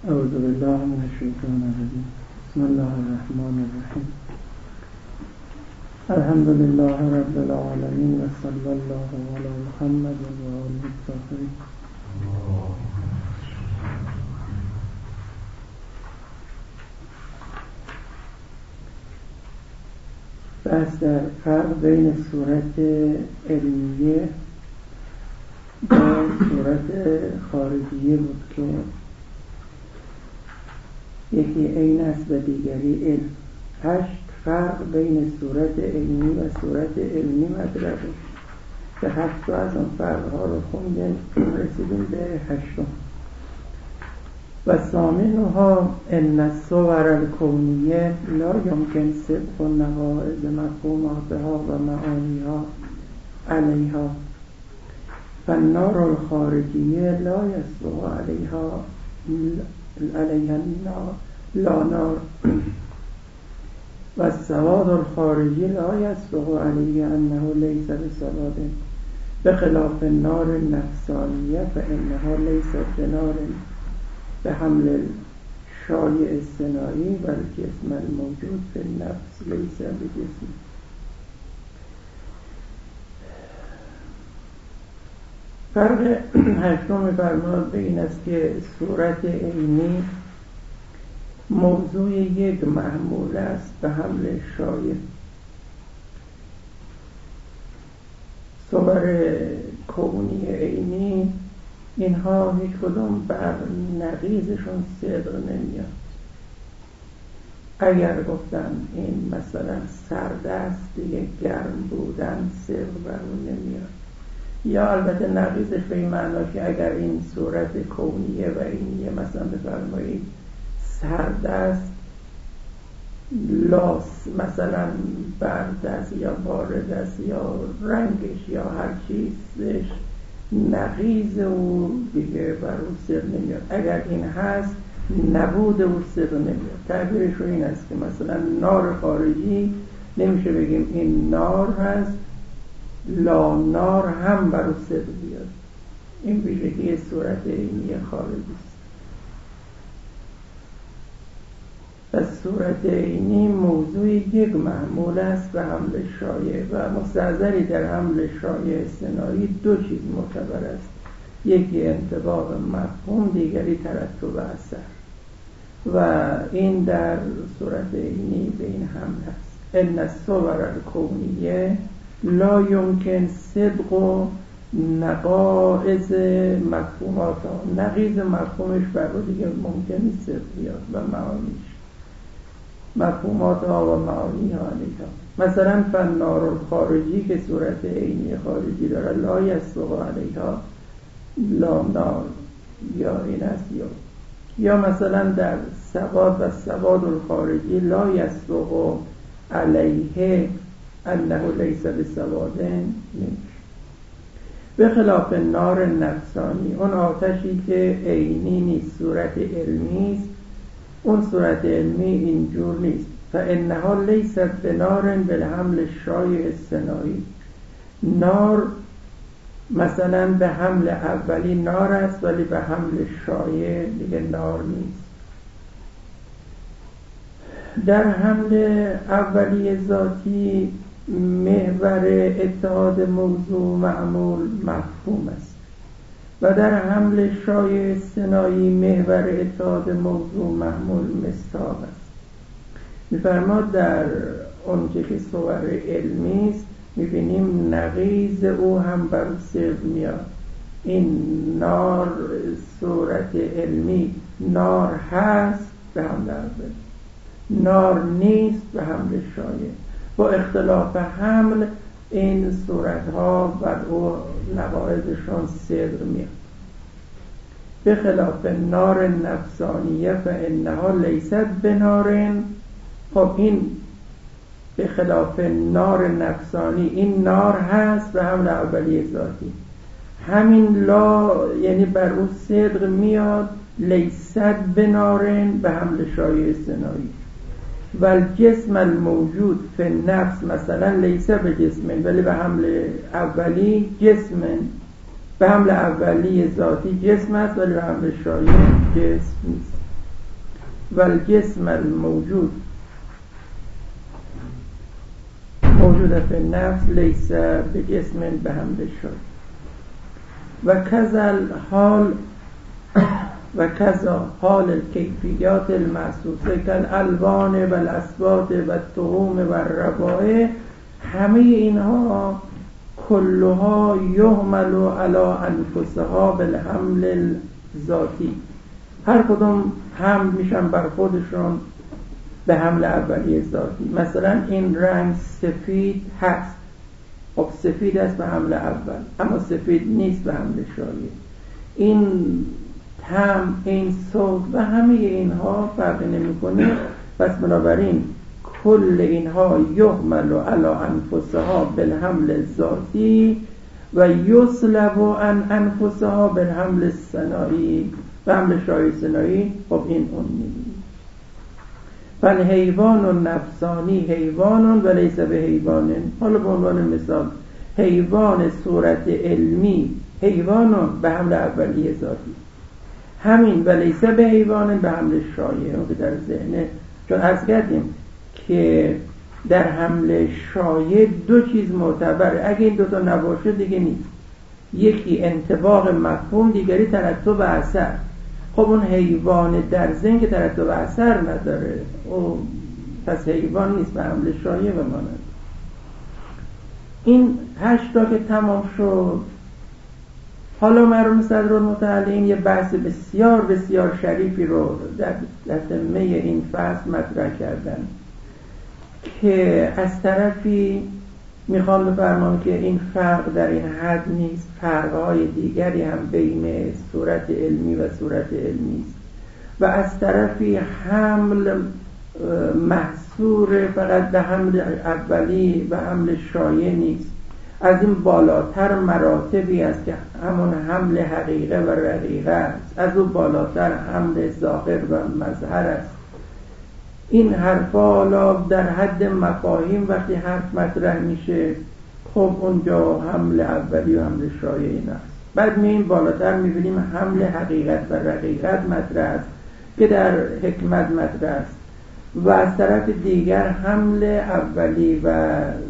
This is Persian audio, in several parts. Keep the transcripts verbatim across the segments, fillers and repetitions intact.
اعوذ بالله من الشیطان الرجیم. بسم الله الرحمن الرحیم. الحمد لله رب العالمین و صلی الله علی محمد و آله الطاهرین. بحث در فرق بین صورت علمیه و صورت خارجیه بود که یکی عین است و دیگری علم. هشت فرق بین صورت علمی و صورت علمی مطرح بود که هشت از اون فرقها رو خوندیم، رسیدیم به هشتم. و ثامنها ان الصور الکونیه لا یمکن صدق نواعظ مفهوماتها و معانیها علیها فالنار الخارجیه لا یصدق علیها علیها لا نار و السواد الخارجی لا یصدق علیه انه لیس بسواد بخلاف النار النفسانیه فانها لیست بنار بحمل شایع الصناعی و الجسم الموجود فی النفس لیس بجسم. فرق هشتم می‌فرماید به این است که صورت عینی موضوع یک محمول است به حمل شایع. صور کونی عینی اینها هیچ کدوم بر نقیضشون صدق نمیاد. اگر گفتن این مثلا سرد است دیگه گرم بودن صدق بر اون نمیاد. یا البته نقیضش به این معنا که اگر این صورت کونیه و اینیه مثلا بفرمایید سرد است لاس مثلا برد است یا بارد است یا رنگش یا هر چیزش نقیض او دیگه بر او صدق نمیاد. اگر این هست نبود او صدق نمیاد. تعبیرش رو این است که مثلا نار خارجی نمیشه بگیم این نار هست لا نار هم بر او صدق بیاد. این ویژگی صورت عینی خارجی است. پس صورت عینی موضوع یک محمول است به حمل شایع و مستحضری در حمل شایع صناعی دو چیز معتبر است، یکی انطباق مفهوم، دیگری ترتب اثر و این در صورت عینی به این حمل است. ان الصور الکونیه لا یمکن صدق و نقائض مفهومات نقیض مفهومش بر او دیگه ممکن نیست صدق بیاد و معانیش مفهوماتها و معانیها علیها. مثلا فالنار الخارجی که صورت عینی خارجی داره لا یصدق علیها لا نار یا این است یا یا مثلا در سواد و سواد الخارجی لا یصدق علیه انه لیس بسواد نمیشه. به خلاف نار نفسانی اون آتشی که عینی نیست صورت علمی است، اون صورت علمی اینجور نیست. فانها لیست بنار بالحمل شایع الصناعی. نار مثلا به حمل اولی نار است ولی به حمل شایع دیگه نار نیست. در حمل اولی ذاتی محور اتحاد موضوع معمول مفهوم است و در حمل شایع صناعی محور اتحاد موضوع معمول مصداق است. می‌فرماد در اونجا که صور علمی است می‌بینیم نقیض او هم بر صدق میاد. این نار صورت علمی نار هست به حمل اولی، نار نیست به حمل شایع. با اختلاف حمل این صورتها بر او نقائضشون صدق میاد. به خلاف نار نفسانیه فانها لیست بنارن. خب این به خلاف نار نفسانی این نار هست به حمل اولی ذاتی، همین لا یعنی بر او صدق میاد لیست بنارن به حمل شایع صناعی و الجسم الموجود فی النفس مثلا لیس به جسم ولی به حمل اولی جسم به حمل اولی ذاتی جسم است ولی به حمل شایع جسم نیست. و الجسم الموجود موجود فی النفس لیس بجسم به حمل شد و کذا حال و کذا حال الکیفیات المحسوسه کالالوان و الاصوات و الطعوم و الروائح، همه اینها کلها یحمل علی انفسها بالحمل الذاتی، هر کدوم حمل میشن بر خودشون به حمل اولیه ذاتی. مثلا این رنگ سفید هست، خب سفید است به حمل اول، اما سفید نیست به حمل شایع. این طعم، این صوت و همه اینها فرقی نمیکنه. پس بنابراین کل اینها یحمل علی انفسها بالحمل الذاتی و یسلب عن انفسها بالحمل الصناعی، به حمل شایع صناعی. خب این اون نیست. فالحیوان النفسانی حیوان و لیس به حیوان. حالا به عنوان مثال حیوان صورت علمی حیوان به حمل اولیه ذاتی، همین و لیس به حیوان به حمل شایع، اون که در ذهنه. چون عرض کردیم که در حمل شایع دو چیز معتبره، اگه این دوتا نباشه دیگه نیست. یکی انطباق مفهوم، دیگری ترتب اثر. خب اون حیوان در ذهن که ترتب اثر نداره، او پس حیوان نیست به حمل شایع و مانند. این هشتا که تمام شد، حالا مرحوم صدرالمتعلین یه بحث بسیار بسیار شریفی رو در تتمه این فصل مطرح کردن که از طرفی میخوام بفرمام که این فرق در این حد نیست، فرقهای دیگری هم بین صورت علمی و صورت علمی است و از طرفی حمل محصور فقط به حمل اولی و حمل شایع نیست، از این بالاتر مراتبی است که همون حمل حقیقه و رقیقه است، از اون بالاتر حمل ظاهر و مظهر است. این حرفا در حد مفاهیم وقتی حرف مطرح میشه، خب اونجا حمل اولی و حمل شایع این است. بعد مییم بالاتر میبینیم حمل حقیقت و رقیقت مطرح است که در حکمت مطرح است و از طرف دیگر حمل اولی و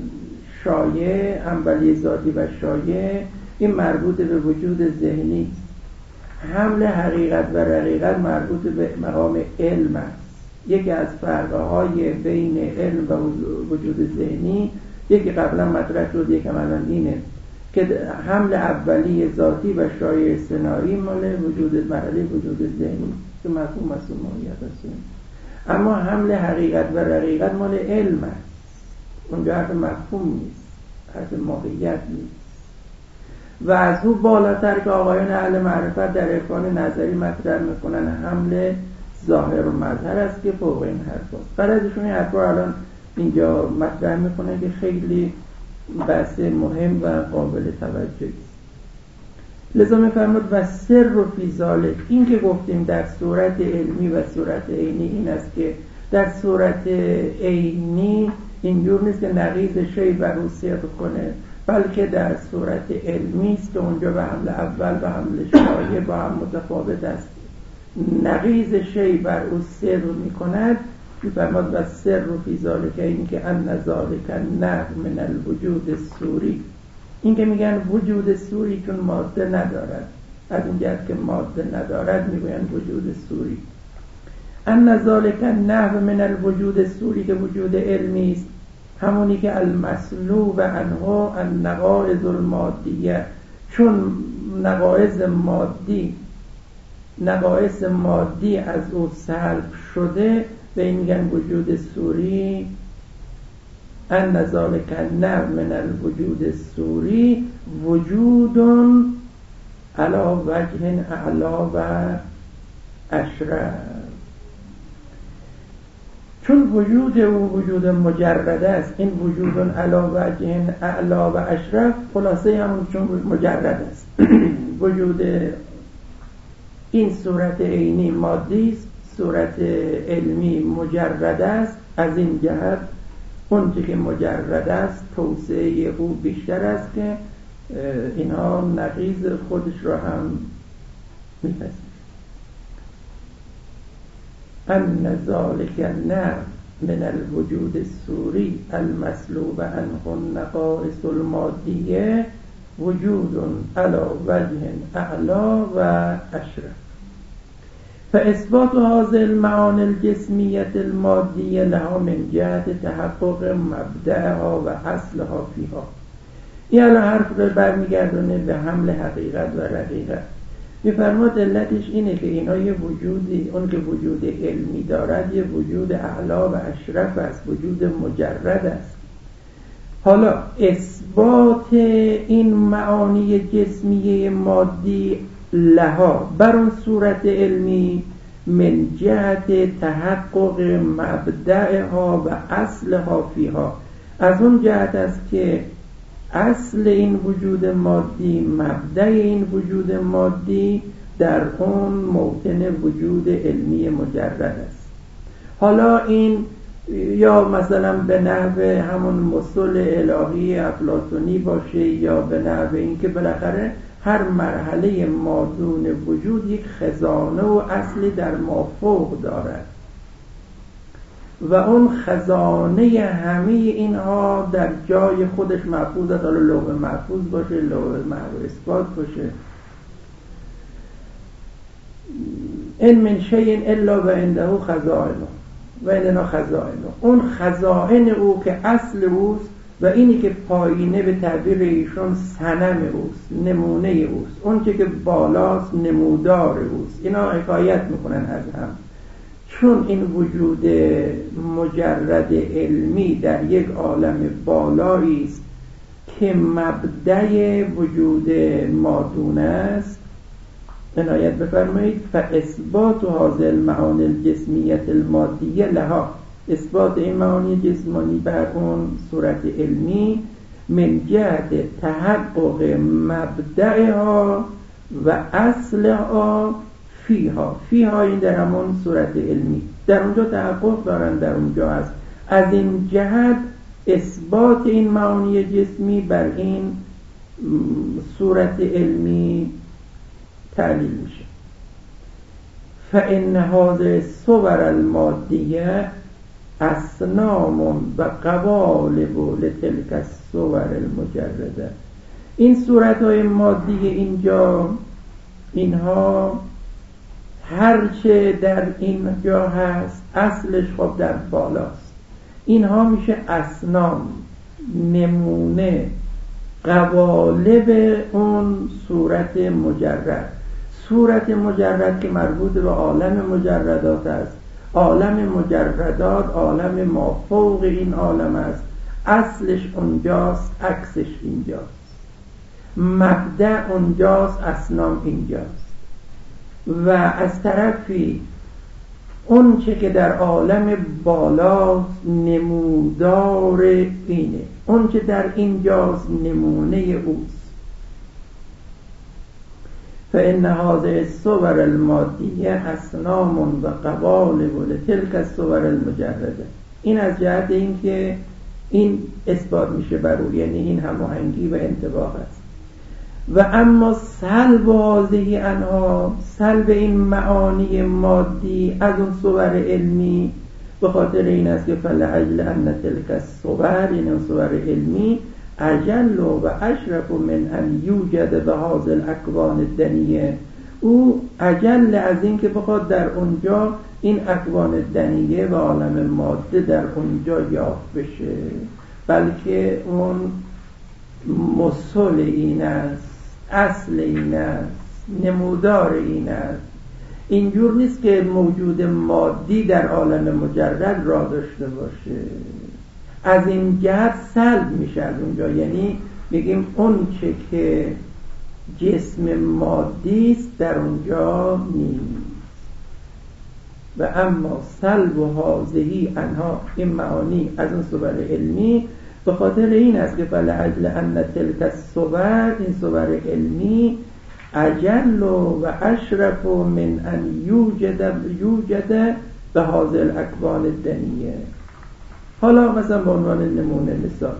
شایع، اولی ذاتی و شایع، این مربوط به وجود ذهنی است. حمل حقیقت و رقیقت مربوط به مقام علم است. یکی از فرقهای بین علم و وجود ذهنی، یکی قبلا مطرح شد، یکی الان اینه که حمل اولی ذاتی و شایع صناعی مال وجود مرحله وجود ذهنی که مفهوم از ماهیت است، اما حمل حقیقت و رقیقت مال علم است. اونجا حرف مفهوم نیست، حرف ماهیت نیست. و از او بالاتر که آقایان اهل معرفت در عرفان نظری مطرح میکنن حمل ظاهر و مظهر است که فوق این حرف است. فرضشون این حرف رو الان اینجا مطرح میکنه که خیلی بحث مهم و قابل توجه است. لذا میفرمود و سر و فی ذالک، این که گفتیم در صورت علمی و صورت عینی این است که در صورت عینی اینجور نیست که نقیض شی بر او صدق کنه، بلکه در صورت علمی است که اونجا به حمل اول و حمل شایع با هم متفاوت است. نقیض شی بر او صدق میکند. میفرماد و سر و فی ذالک، این که ان ذالک نحو من الوجود الصوری، این که میگن وجود صوری چون ماده ندارد، از این جهت که ماده ندارد میگوین وجود صوری. ان ذالک نحو من الوجود الصوری که وجود علمی است، همونی که المسلوب عنه النقائض المادیه، چون نقائض مادی نقائص مادی از او سلب شده به این میگن وجود صوری. ان ذالک نحو من الوجود الصوری وجود علی وجه اعلی و اشرف، چون وجود او وجود مجرد است. این وجود علی وجه اعلی و اشرف خلاصه همون چون مجرد است. وجود این صورت عینی مادی است، صورت علمی مجرد است. از این جهت اون که مجرد است توسعه او بیشتر است که اینها نقیض خودش را هم میپذیرند. ان ذلك النوع من الوجود السوری المسلوب عنه النقائص المادیه وجود على وجه اعلا و اشرف. فاثبات هذه المعانی الجسمیه المادیه لها من جهت تحقق مبدأها و اصلها فیها. این الان حرف رو برمیگردونه به حمل حقیقت و رقیقت. میفرماد علتش اینه که اینا یه وجودی، اون که وجود علمی دارد یه وجود اعلا و اشرف است، وجود مجرد است. حالا اثبات این معانی جسمیه مادی لها بر اون صورت علمی من جهت تحقق مبدأها و اصلها فیها، از اون جهت است که اصل این وجود مادی، مبدأ این وجود مادی در اون موطن وجود علمی مجرد است. حالا این یا مثلا به نحو همون مصل الهی افلاطونی باشه یا به نحو این که بالاخره هر مرحله مادون وجود یک خزانه و اصلی در مافوق دارد و اون خزانه همه اینها در جای خودش محفوظ است. حالا لوح محفوظ باشه، لوح محو اثبات باشه. این من شیء الا و عنده خزائنه و عندنا خزائنه، اون خزائن او که اصل اوست و اینی که پایینه به تعبیر ایشون صنم اوست، نمونه اوست، اون که بالاست نمودار اوست. اینا حکایت میکنن از هم، چون این وجود مجرد علمی در یک عالم بالایی است که مبدأ وجود مادون است. عنایت بفرمایید فاثبات هذه المعانی الجسمیه المادیه لها، اثبات این معانی جسمانی بر اون صورت علمی من جهت تحقق مبدأها و اصلها فیها. فیها این در همون صورت علمی، در اونجا تحقق دارن، در اونجا هست. از این جهت اثبات این معانی جسمی بر این صورت علمی تعلیل میشه. فإن هذه الصور المادیه اصنام و قوالب لتلك الصور المجرده. این صورت‌های مادی اینجا، اینها هرچه در اینجا هست اصلش خب در بالاست. اینها میشه اصنام، نمونه، قوالب اون صورت مجرد. صورت مجرد که مربوط به عالم مجردات است. عالم مجردات عالم مافوق این عالم است. اصلش اونجاست، عکسش اینجاست. مبدأ اونجاست، اصنام اینجاست. و از طرفی اون چه که در عالم بالاست نمودار اینه، اون چه در اینجاست نمونه اوست. فإن هذه الصور المادیه اصنام و قوالب لتلك الصور المجرده. این از جهت این که این اثبات میشه بر او، یعنی این هماهنگی و انطباق است. و اما سلب هذه انها، سلب این معانی مادی از اون صور علمی به خاطر این است که فلعجل ان تلك الصور، این اون صور علمی اجل و اشرف من ان یوجد به هذه الاکوان الدنیه، او اجل از این که بخواد در اونجا این اکوان دنیه و عالم ماده در اونجا یافت بشه، بلکه اون مصل این است، اصل این است، نمودار این است. اینجور نیست که موجود مادی در عالم مجرد را داشته باشه. از این جهت سلب میشه از اونجا، یعنی میگیم اون چه که جسم مادی است در اونجا نیست. و اما سلب و حاضهی انها، این معانی از اون صور علمی به خاطر این است که فلعجل ان تلک الصور، این صور علمی اجل و اشرف من ان یوجد یوجد به هذه الاکوان الدنیه. حالا مثلا به عنوان نمونه مثال،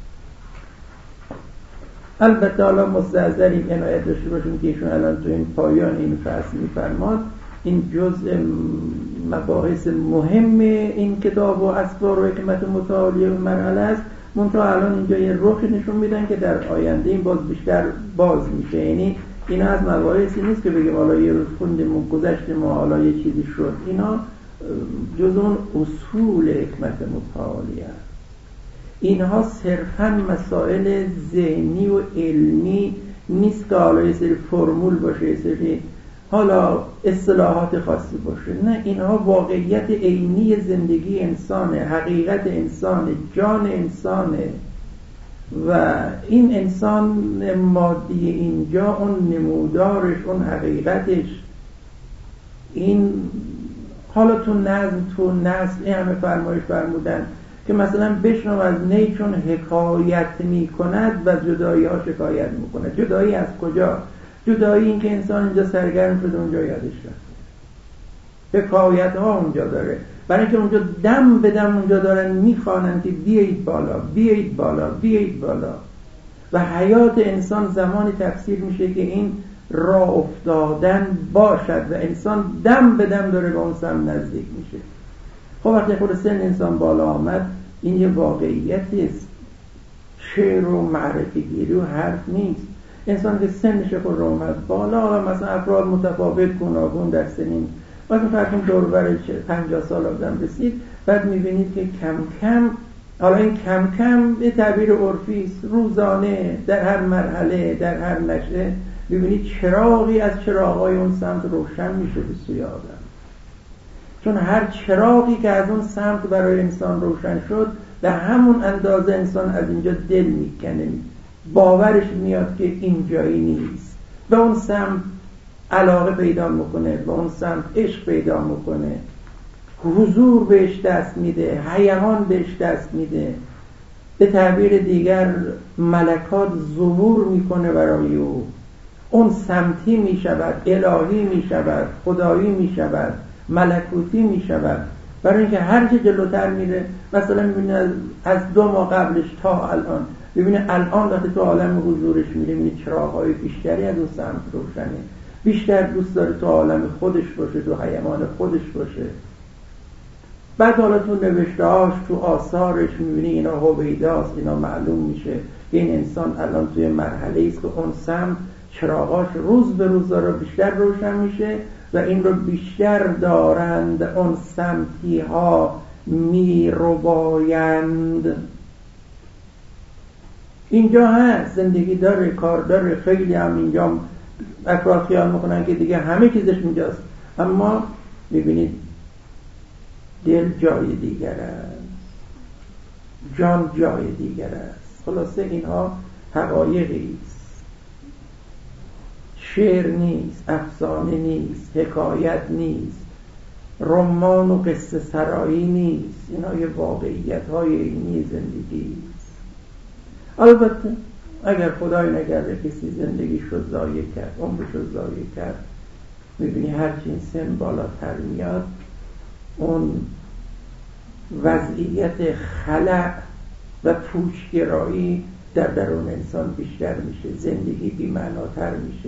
البته حالا مستحضریم عنایت داشته باشیم که ایشون الان تو این پایان این فصل میفرماد این جزء مباحث مهم این کتاب و اسرار و حکمت متعالی و مرحله است. منتها الان اینجا یه رخی نشون میدن که در آینده این باز بیشتر باز میشه. یعنی اینا از مباحثی نیست که بگیم حالا یه روز خوندیم گذشتیم و حالا یه چیزی شد. اینا جز اون اصول حکمت متعالی است. اینها صرفاً مسائل ذهنی و علمی نیست که حالا یه سری فرمول باشه، یه سری حالا اصطلاحات خاصی باشه. نه، اینها واقعیت عینی زندگی انسانه، حقیقت انسانه، جان انسانه. و این انسان مادی اینجا اون نمودارش، اون حقیقتش، این حالا تو نظم تو نسل این همه فرمایش فرمودن که مثلا بشنو از نی چون حکایت می کند و جدایی ها شکایت می کند. جدایی از کجا؟ جدایی این که انسان اینجا سرگرم شده اونجا یادش رفته. حکایت ها اونجا داره، برای اینکه اونجا دم به دم اونجا دارن میخوانن که بیایید بالا، بیایید بالا، بیایید بالا. و حیات انسان زمانی تفسیر میشه که این راه افتادن باشد و انسان دم به دم داره به اون سمت نزدیک میشه. خب وقتی خود سن انسان بالا آمد، این یه واقعیتی است، شعر و معرفی گیری و حرف نیست. انسان که سنش خود رو اومد بالا، مثلا افراد متفاوت گوناگون در سنین، مثلا فرض کنید دور و بر پنجاه سال آدم رسید، بعد میبینید که کم کم، حالا این کم کم به تعبیر عرفی است، روزانه در هر مرحله در هر نشأه میبینید چراغی از چراغ‌های اون سمت روشن میشه به سوی آدم. چون هر چراغی که از اون سمت برای انسان روشن شد، به همون اندازه انسان از اینجا دل میکنه، باورش میاد که این جایی نیست، به اون سمت علاقه پیدا میکنه، به اون سمت عشق پیدا میکنه، حضور بهش دست میده، هیجان بهش دست میده. به تعبیر دیگر ملکات ظهور میکنه برای او، اون سمتی میشود، الهی میشود، خدایی میشود، ملکوتی میشود. برای اینکه هر چه جلوتر میره، مثلا میبینید از دو ماه قبلش تا الان، ببینید الان وقتی تو عالم حضورش میره، میبینید چراغ‌های بیشتری از اون سمت روشنه، بیشتر دوست داره تو عالم خودش باشه، تو حیمان خودش باشه. بعد حالا تو نوشته‌هاش، تو آثارش میبینی اینا هویداست، اینا معلوم میشه که این انسان الان توی مرحله است که اون سمت چراغاش روز به روز داره بیشتر روشن میشه و این رو بیشتر دارند اون سمتی ها می رو بایند. اینجا هست، زندگی داره، کار داره، خیلی هم اینجا افراد خیال میکنن که دیگه همه چیزش اینجاست، اما میبینید دل جای دیگر است، جان جای دیگر است. خلاصه اینها حقایقی است، شعر نیست، افسانه نیست، حکایت نیست، رمان و قصه سرایی نیست. اینا یه واقعیت های اینی زندگی است. البته اگر خدای نکرده کسی زندگی شد ضایع کرد، عمرش رو ضایع کرد، میبینی هرچی این سن بالاتر میاد، اون وضعیت خلأ و پوچگرایی در درون انسان بیشتر میشه، زندگی بی‌معناتر میشه،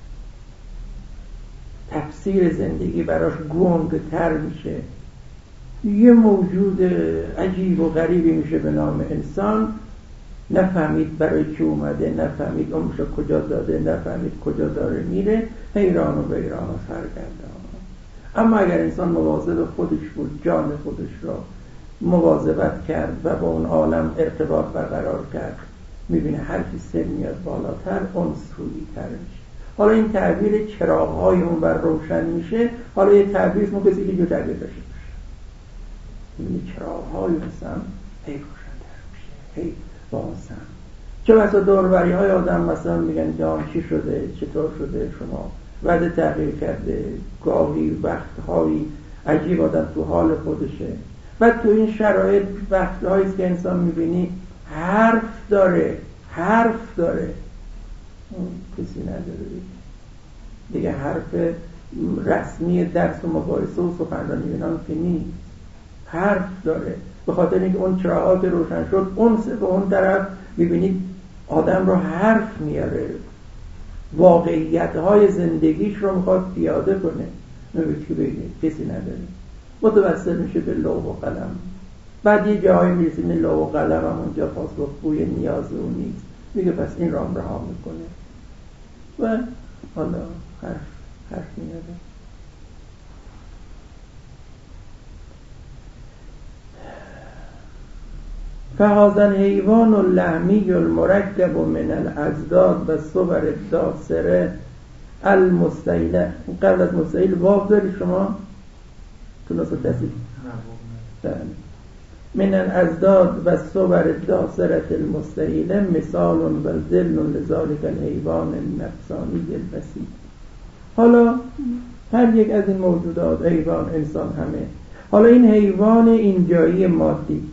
تفسیر زندگی براش گنگتر میشه. یه موجود عجیب و غریبی میشه به نام انسان، نفهمید برای چی اومده، نفهمید عمرش کجا داده، نفهمید کجا داره میره، حیران و بیران و سرگردان. اما اگر انسان مواظب خودش بود، جان خودش را مواظبت کرد و با اون عالم ارتباط برقرار کرد، میبینه هر چی سن میاد بالاتر، اون سویی تر میشه. حالا این تعبیر چراغ‌های اون بر روشن میشه، حالا یه تعبیر اسمو کسی که جو تعبیر داشته باشه، میبینی چراغ‌های مثلا هی روشن‌تر میشه، هی با اون سم. چه بسا دوربری های آدم مثلا میگن جان چی شده، چطور شده، شما وضع تغییر کرده، گاهی وقتهایی عجیب آدم تو حال خودشه. بعد تو این شرایط وقتهایی که انسان میبینی حرف داره، حرف داره، کسی نداره دیگه، حرف رسمی درس و مباحثه و سخنرانی اینام که نیست، حرف داره. به خاطر اینکه اون چراغات روشن شد، اون به اون طرف میبینید آدم رو حرف میاره، واقعیت های زندگیش رو میخواد پیاده کنه، نمیدید که بگید کسی نداره. متوسل میشه به لوح و قلم. بعد یه جایی میرسیم این لوح و قلم هم اونجا پاسخگوی نیاز او نیست، میگه پس این رام رها میکنه و حالا حرف حرف میاره. فهذا الحیوان اللحمی المرکب من الازداد و صور الداسره المستعیله. قبل از مستعیل واو داری شما تو نسخه تصیب من الازداد و صور الداسره المستعیله مثال و ذل لذالک الحیوان النفسانی البسیط. حالا هر یک از این موجودات، حیوان، انسان، همه، حالا این حیوان اینجایی مادی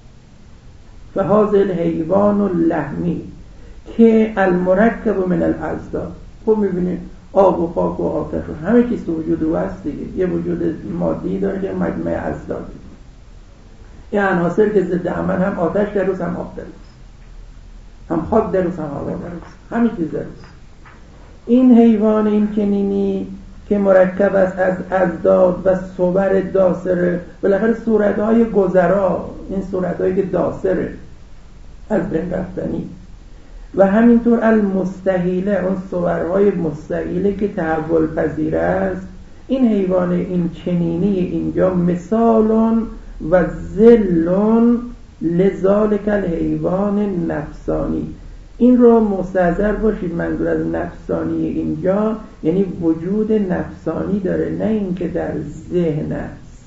فهذا الحیوان اللحمی که المرکب من الازداد، خب میبینید آب و خاک و آتش و همه چیز تو وجود او هست دیگه، یه وجود مادی داره که مجمع ازداده، این عناصر که ضد عمل، هم آتش در روز، هم آب در روز، هم خاک در روز، هم هوا در روز، همه چیز در روز. این حیوان این کنینی که مرکب است از ازداد و صور داسره، بالاخره صورتهای گذرا، این صورتهایی که داسره از بین رفتنی، و همینطور المستحیله، اون صورهای مستحیله که تحول پذیر است. این حیوان این چنینی اینجا مثالون و ذلون لذالک الحیوان نفسانی. این رو مستحضر باشید، منظور از نفسانی اینجا یعنی وجود نفسانی داره، نه اینکه در ذهن است.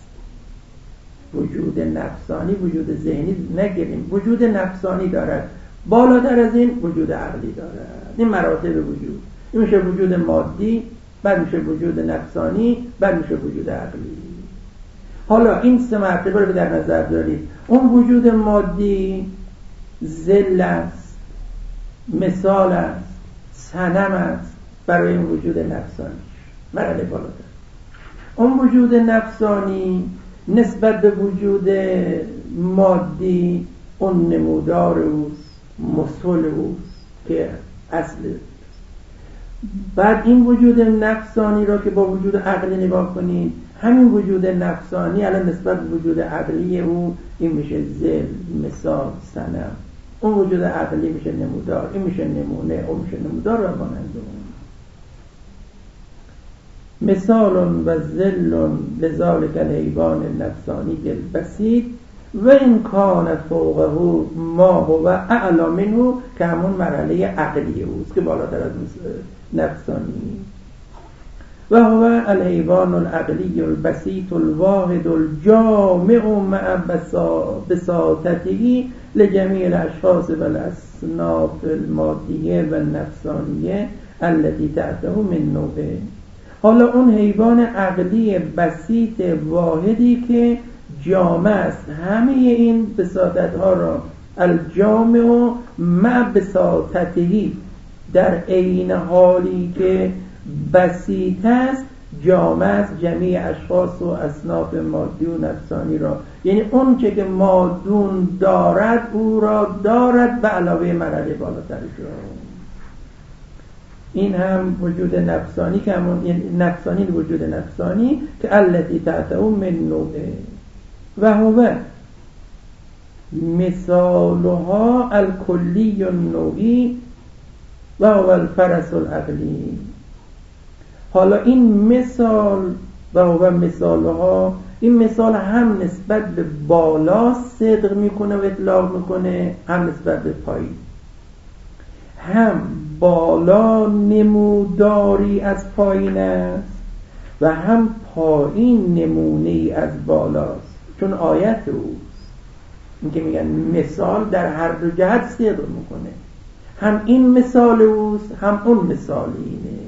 وجود نفسانی وجود ذهنی نگیریم، وجود نفسانی دارد، بالاتر از این وجود عقلی دارد. این مراتب وجود، این میشه وجود مادی، بعد میشه وجود نفسانی، بعد میشه وجود عقلی. حالا این سه مرتبه رو در نظر دارید. اون وجود مادی ذل است، مثال است، صنم است برای این وجود نفسانی، مرحله بالاتر. اون وجود نفسانی نسبت به وجود مادی اون نمودار اوست، مثل اوست که اصل. بعد این وجود نفسانی را که با وجود عقلی نگاه کنید، همین وجود نفسانی الان نسبت به وجود عقلی او این میشه ذل، مثال، صنم. اون وجود عقلی میشه نمودار، این میشه نمونه، اون میشه نمودار و مانند اون. مثال و ذل لذالک الحیوان النفسانی البسیط و این کان فوقه ما هو اعلی منه، که همون مرحله عقلی اوست که بالاتر از نفسانی. و هو الحیوان العقلی البسیط الواحد الجامع مع بساطته لجمیع الاشخاص و الاصناف المادیه و النفسانیه التي تحته من نوعه. حالا اون حیوان عقلی بسیط واحدی که جامع است، همه این بساطت ها را، الجامع مع بساطته، در عین حالی که بسیط است جامع است جمیع اشخاص و اصناف مادی و نفسانی را، یعنی اون چه که مادون دارد او را دارد به علاوه مرحله بالاترش را. این هم وجود نفسانی که همون نفسانی وجود نفسانی که التی تحته من نوعه و هو مثالها الکلی النوعی و هو الفرس العقلی. حالا این مثال و هو مثالها، این مثال هم نسبت به بالا صدق میکنه و اطلاق میکنه، هم نسبت به پایین. هم بالا نموداری از پایین است و هم پایین نمونه از بالاست، چون آیت اوست. این که میگن مثال در هر دو جهت صدق میکنه، هم این مثال اوست هم اون مثال اینه.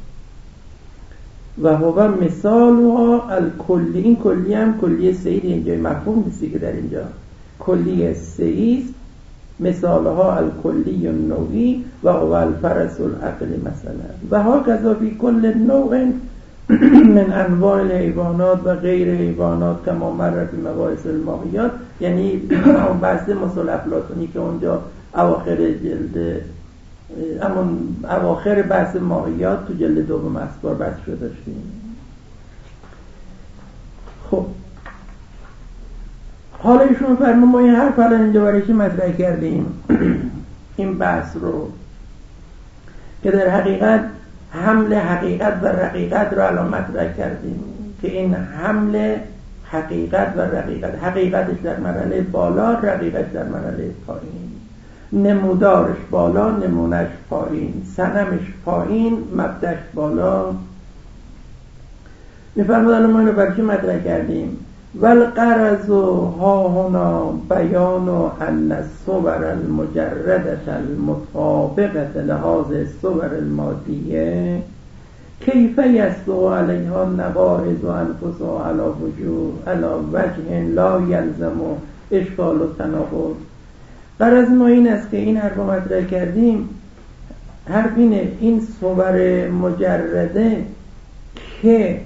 و هو مثالها الکلی، این کلی هم کلی سعید اینجا مفهوم نیستی که در اینجا کلی سعید، مثالها الکلی النوعی و هو الفرس العقلی مثلا. و هکذا فی کل نوع من انواع الحیوانات و غیر حیوانات کما مر فی مباحث الماهیات، یعنی اون بحث مثال افلاطونی که اونجا اواخر جلد همون اواخر بحث ماهیات تو جلد دوم اسبار بحث شده داشتیم. خب حالا ایشون فرمون ما این حرف الان اینجا برای چی مطرح کردیم این بحث رو که در حقیقت حمل حقیقت و رقیقت رو الان مطرح کردیم که این حمل حقیقت و رقیقت، حقیقتش در مرحله بالا، رقیقتش در مرحله پایین، نمودارش بالا، نمونش پایین، سنمش پایین، مبدأش بالا. میفرمود الان ما اینو برای چی مطرح کردیم؟ والغرض ها هنا بیان ان الصور المجردة المطابقة لحاظ الصور المادیه کیف یصدق علیها نقائض و انفسها علی وجوه علی وجه لا یلزم اشکال و تناقض. غرض ما این است که این حرف مطرح کردیم، حرف اینه این صور مجرده که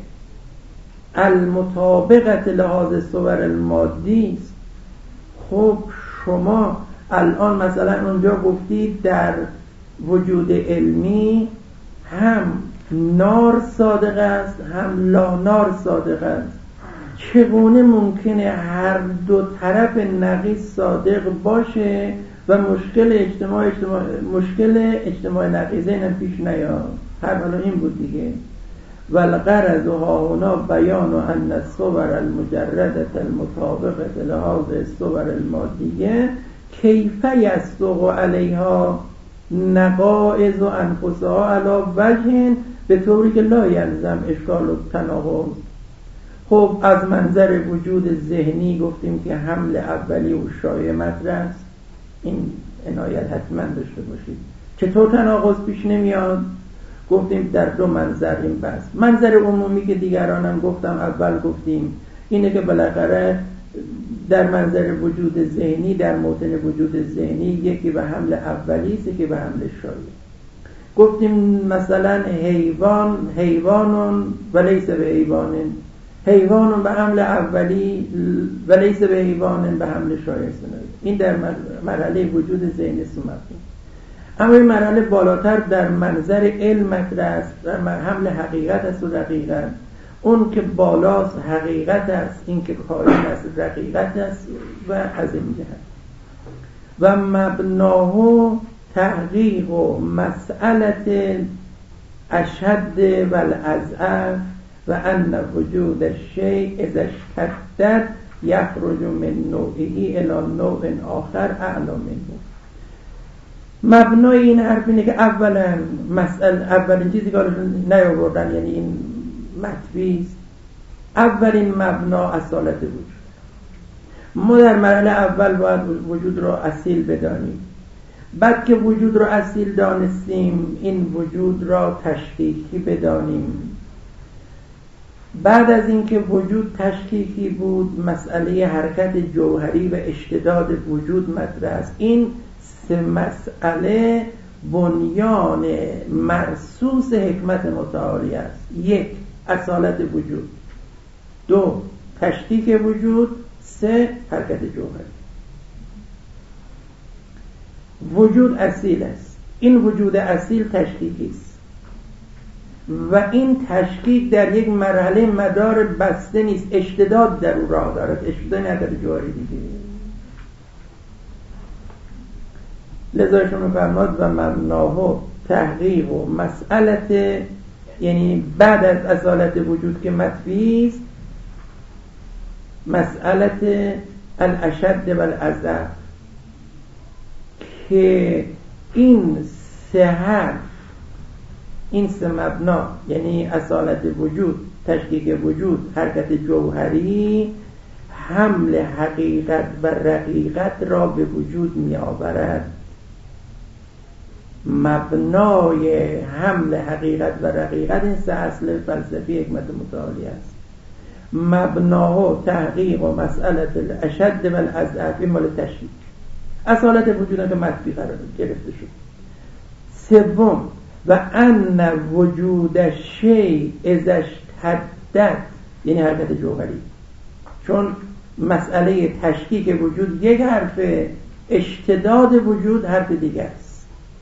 المطابقت لحاظ صور المادی است. خب شما الان مثلا اونجا گفتید در وجود علمی هم نار صادق است هم لا نار صادق است. چگونه ممکنه هر دو طرف نقیض صادق باشه و مشکل اجتماع, اجتماع مشکل اجتماع نقیضین هم پیش نیاد؟ هر حالا این بود دیگه. والغرض ها هنا بیان ان الصور المجردة المطابقة لحاظ الصور المادیه کیف یصدق علیها نقائض و انفسها علی وجه به طوری که لا یلزم اشکال و تناقض. خب از منظر وجود ذهنی گفتیم که حمل اولی و شایع مطرح است، این عنایت حتما داشته باشید. چطور تناقض پیش نمیاد؟ گفتیم در دو منظر این بحث. منظر عمومی که دیگرانم گفتم اول گفتیم اینه که بالاخره در منظر وجود ذهنی، در موطن وجود ذهنی یکی به حمل اولی است یکی به حمل شایع. گفتیم مثلا حیوان حیوانون ولیس به حیوانن، حیوانون به حمل اولی ولیس به حیوانن به حمل شایع است. این در مرحله وجود ذهنی است. اما این مرحله بالاتر در منظر علم مطرح است، در حمل حقیقت است و رقیقت. اون که بالاست حقیقت است، این که پایین است رقیقت است و از این جهت. و مبناه تحقیق و مسئلت اشد و الاضعف و ان وجود الشیء اذا اشتدت یخرج من نوعه الى نوع آخر اعلی منه. مبنای این حرف اینه که اولا مسئله، اولین چیزی که نیاوردن یعنی این مطوی است. اولین مبنا اصالت وجود. ما در مرحله اول باید وجود رو اصیل بدانیم. بعد که وجود رو اصیل دانستیم این وجود را تشکیکی بدانیم. بعد از اینکه وجود تشکیکی بود مسئله حرکت جوهری و اشتداد وجود مطرح است. این سه مسئله بنیان مرصوص حکمت متعالی است. یک، اصالت وجود. دو، تشکیک وجود. سه، حرکت جوهری. وجود اصیل است. این وجود اصیل تشکیکی است و این تشکیک در یک مرحله مدار بسته نیست، اشتداد در او راه دارد، اشتداد حرکت جوهری دیگه. لذا ایشون می‌فرماد و مبناه تحقیق و مسئلت، یعنی بعد از اصالت وجود که مطفی است مسئلت الاشد و الاضعف که این سه حرف، این سه مبنا یعنی اصالت وجود، تشکیک وجود، حرکت جوهری حمل حقیقت و رقیقت را به وجود می آورد. مبنای حمل حقیقت و رقیقت این سه اصل فلسفی حکمت متعالی است. مبناه تحقیق و مسئله الاشد و الاضعف این مال تشکیک، اصالت وجود که مطفی قرار گرفته شد. سوم و ان وجود شیء اذا اشتدت یعنی حرکت جوهری، چون مسئله تشکیک وجود یک حرف، اشتداد وجود حرف دیگر است.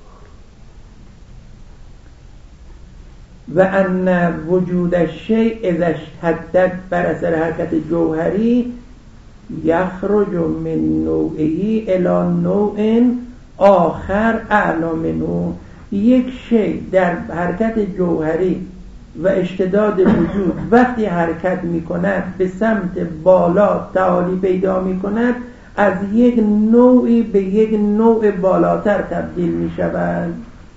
و ان وجود الشیء اذا اشتدت بر اثر حرکت جوهری یخرج من نوعی الی نوع آخر اعلی منه. یک شی در حرکت جوهری و اشتداد وجود وقتی حرکت می کند به سمت بالا تعالی پیدا می کند، از یک نوعی به یک نوع بالاتر تبدیل می شود.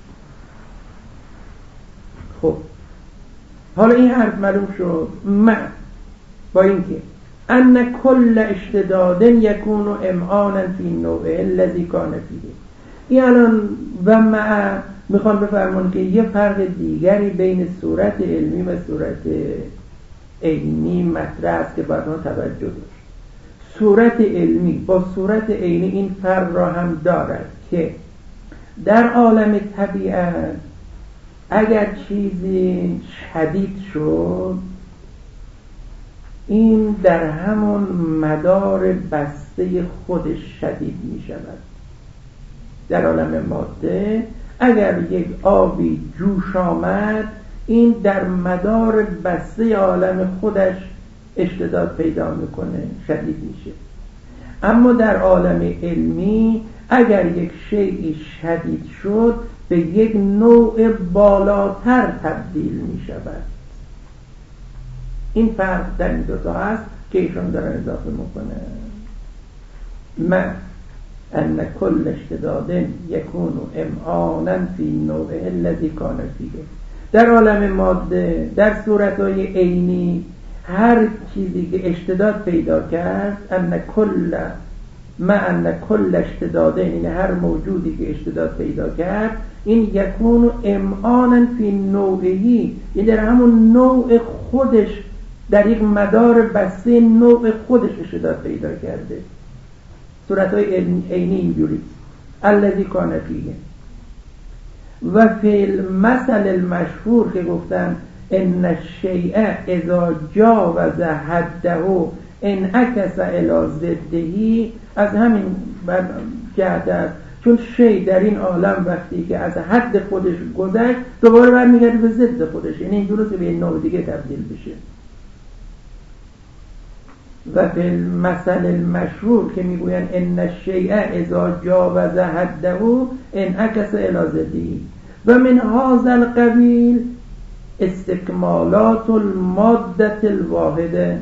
خب حالا این حرف معلوم شد، مع با اینکه ان کل اشتداد یکون امعانا فی نوع الذی کان فیه. این الان و مع میخوام بفرمون که یه فرق دیگری بین صورت علمی و صورت عینی مطرح است که باید ما توجه داشت. صورت علمی با صورت عینی این فرق را هم دارد که در عالم طبیعت اگر چیزی شدید شد، این در همون مدار بسته خودش شدید می شود. در عالم ماده اگر یک آبی جوش آمد، این در مدار بسته عالم خودش اشتداد پیدا میکنه، شدید میشه. اما در عالم علمی اگر یک شیء شدید شد، به یک نوع بالاتر تبدیل میشود. این فرق در این دو تا هست که ایشون دارن اضافه میکنه. ما ان کل اشتداد یکون امعانا فی نوع الذی کان فیه. در عالم ماده در صورتهای عینی هر چیزی که اشتداد پیدا کرد، ان کل ما ان کل اشتداد، این هر موجودی که اشتداد پیدا کرد، این یکون امعانا فی نوعهی، این در همون نوع خودش در یک مدار بسته نوع خودش اشتداد پیدا کرده. صورتهای عینی اینجوری الذی کان فیه. و فی المثل المشهور که گفتن ان الشیء اذا جاوز حده انعکس الی ضده، از همین جهت است چون شی در این عالم وقتی که از حد خودش گذشت دوباره برمیگرده به ضد خودش، یعنی اینجوری که به نوع دیگه تبدیل بشه. و فی المثل المشهور که میگوین ان الشیء اذا جاوز حده انعکس الی ضده. و من هذا القبیل استکمالات الماده الواحده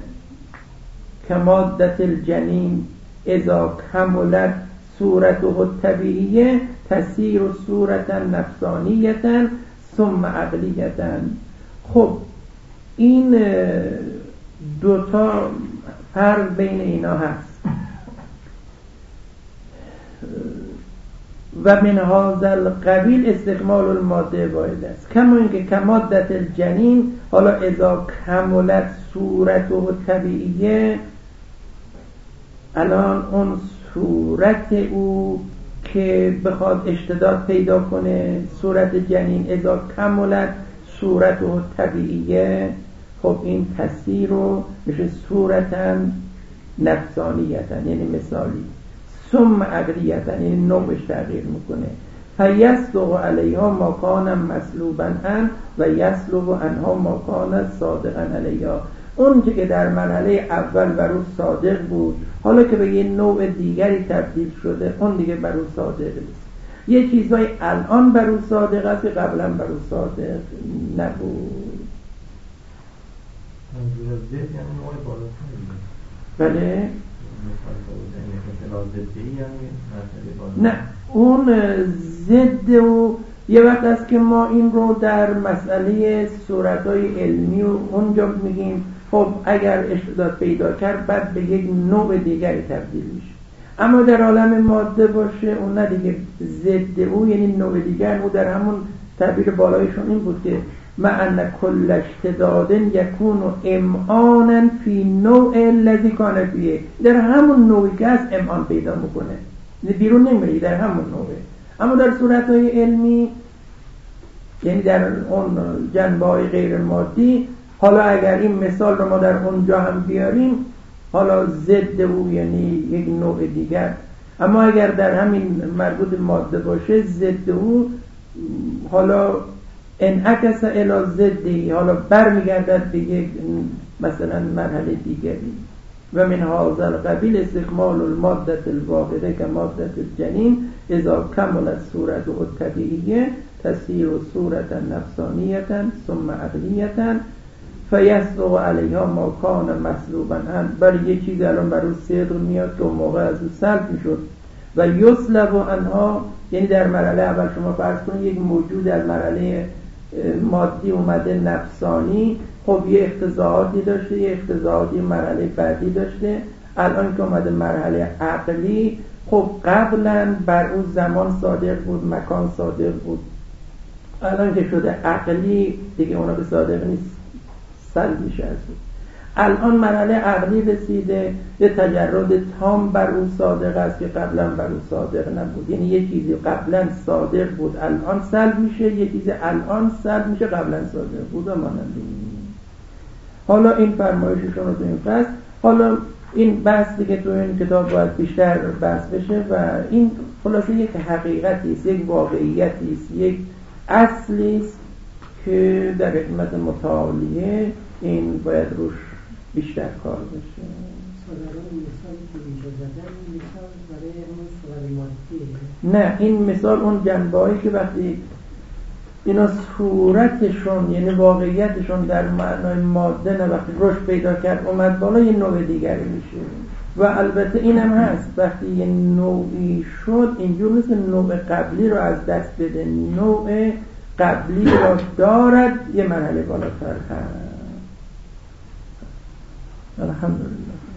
کماده الجنین اذا کملت صورته الطبیعیه تسیر صورتا نفسانیتا ثم عقلیتا. خب این دوتا فرق بین اینا هست. و من هذا القبیل استکمال الماده واحد است، کما اینکه کمادت الجنین، حالا اذا کملت صورته طبیعیه، الان اون صورت او که بخواد اشتداد پیدا کنه، صورت جنین اذا کملت صورته طبیعیه، خب این تصویر رو میشه صورتا نفسانیتا، یعنی مثالی، ثم عقلیتا، یعنی نوعش تغییر میکنه. فیصدق علیها ما کان مسلوبا ان و یسلب عنها ما کان صادقا علیها. اون که در مرحله اول بر او صادق بود، حالا که به یه نوع دیگری تبدیل شده، اون دیگه بر او صادق نیست. یه چیزای الان بر او صادق است که قبلا بر او صادق نبود. منظور از ضد یعنی نوع بالاتر. بله؟ نه، اون ضد و یه وقت است که ما این رو در مسئله صورتهای علمی و اونجا میگیم خب اگر اشتداد پیدا کرد بعد به یک نوع دیگری تبدیل میشه. اما در عالم ماده باشه اون نه دیگه، ضد او یعنی نوع دیگر. او در همون تعبیر بالایشون این بود که ما ان کل اشتداد یکون امعانا فی نوع الذی کان فیه، در همون نوعی که از امعان پیدا میکنه، بیرون نمیره، در همون نوعه. اما در صورتهای علمی یعنی در اون جنبه‌های غیر مادی، حالا اگر این مثال رو ما در اونجا هم بیاریم، حالا ضد او یعنی یک نوع دیگر. اما اگر در همین مربوط ماده باشه، ضد او حالا انعکس الی ضدی، حالا برمیگردد به یک مثلا مرحله دیگری. و من هذا القبیل استکمال الماده الواحده که ماده الجنین اذا کملت صورت الطبیعیه تصیر صورت نفسانیه ثم عقلیه فیصدق علیها ما کان مسلوبا عنه. برای یه چیز الان برای صدق میاد که اون موقع از اون سلب میشد و یسلب عنها، یعنی در مرحله اول شما فرض کنید یک موجود از مرحله مادی اومده نفسانی، خب یه اقتضاعاتی داشته، یه اقتضاعاتی مرحله بعدی داشته. الان که اومده مرحله عقلی، خب قبلا بر اون زمان صادق بود، مکان صادق بود. الان که شده عقلی دیگه اونا به صادق نیست، سلبیش از بود. الان مرحله عقلی رسیده، یه تجرد تام بر اون صادق است که قبلا بر اون صادق نبود. یعنی یه چیزی قبلا صادق بود الان سلب میشه، یه چیزی الان سلب میشه قبلا صادق بود و مانند این. حالا این فرمایششون رو تو این فصل، حالا این بحث دیگه تو این کتاب باید بیشتر بحث بشه و این خلاصه یک حقیقتی است، یک واقعیتی است، یک اصلی است که در خدمت مطالعه این باید روش بیشتر کار بشه. نه، این مثال اون جنبه‌ای که وقتی اینا صورتشون یعنی واقعیتشون در معنای ماده نه، وقتی رشد پیدا کرد اومد بالا یه نوع دیگری میشه. و البته اینم هست وقتی یه نوعی شد اینجور نیست نوع قبلی رو از دست بده، نوع قبلی را دارد، یه مرحله بالاتر هست. الحمدلله.